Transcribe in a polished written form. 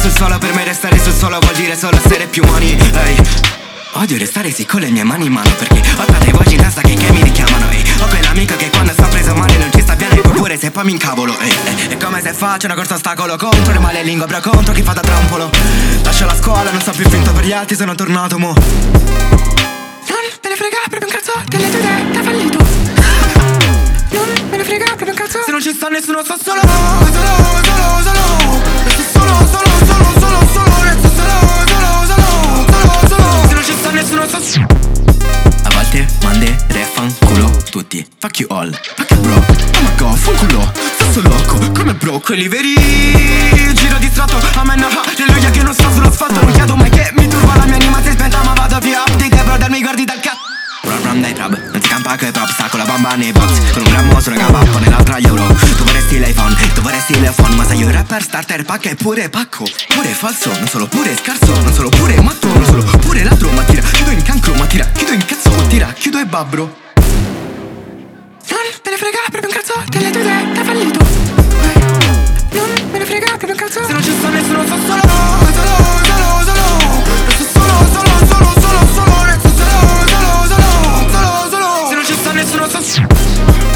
sul suolo, per me restare sul suolo vuol dire solo essere più umani. Ehi, odio restare sì con le mie mani in mano, perché ho tante voci in testa che mi richiamano. Ehi, ho quell'amico che quando sta preso male non ci sta bene, pure se poi mi incavolo. Ehi, è come se faccio una corsa ostacolo contro le male lingue, però contro chi fa da trampolo. Lascio la scuola, non so più finto per gli altri, sono tornato mo. Non me ne frega proprio un cazzo delle tue idee, t'ha fallito. Non me ne frega proprio un cazzo, se non ci sta nessuno sto solo. Resto solo, resto solo. Se non ci sta nessuno sto solo. A volte mandere fanculo tutti. Fuck you all, fuck you bro. Oh my god, fanculo, sto loco come bro. Quelli veri, giro distratto. A me no, alleluia che non sto sull'asfalto. Non chiedo mai che mi turba, la mia anima si è spenta, ma vado via. Di te brother, mi guardi dal cazzo. Run dai trap, non si campa che pop, sta con la bamba nei box. Con un grammo su una gamba, poi nell'altra gli euro. Tu vorresti l'iPhone, tu vorresti l'iPhone, ma sei un rapper starter pack e pure pacco. Pure falso, non solo pure scarso, non solo pure matto, non solo pure ladro. Ma tira, chiudo in cancro, ma tira, chiudo in cazzo, ma tira, chiudo e babbro. Non me ne frega proprio un cazzo delle tue idee, t'ha fallito. Non me ne frega proprio un cazzo, se non ci sta nessuno sto solo. Resto solo, resto solo. Se non ci sta nessuno sto solo.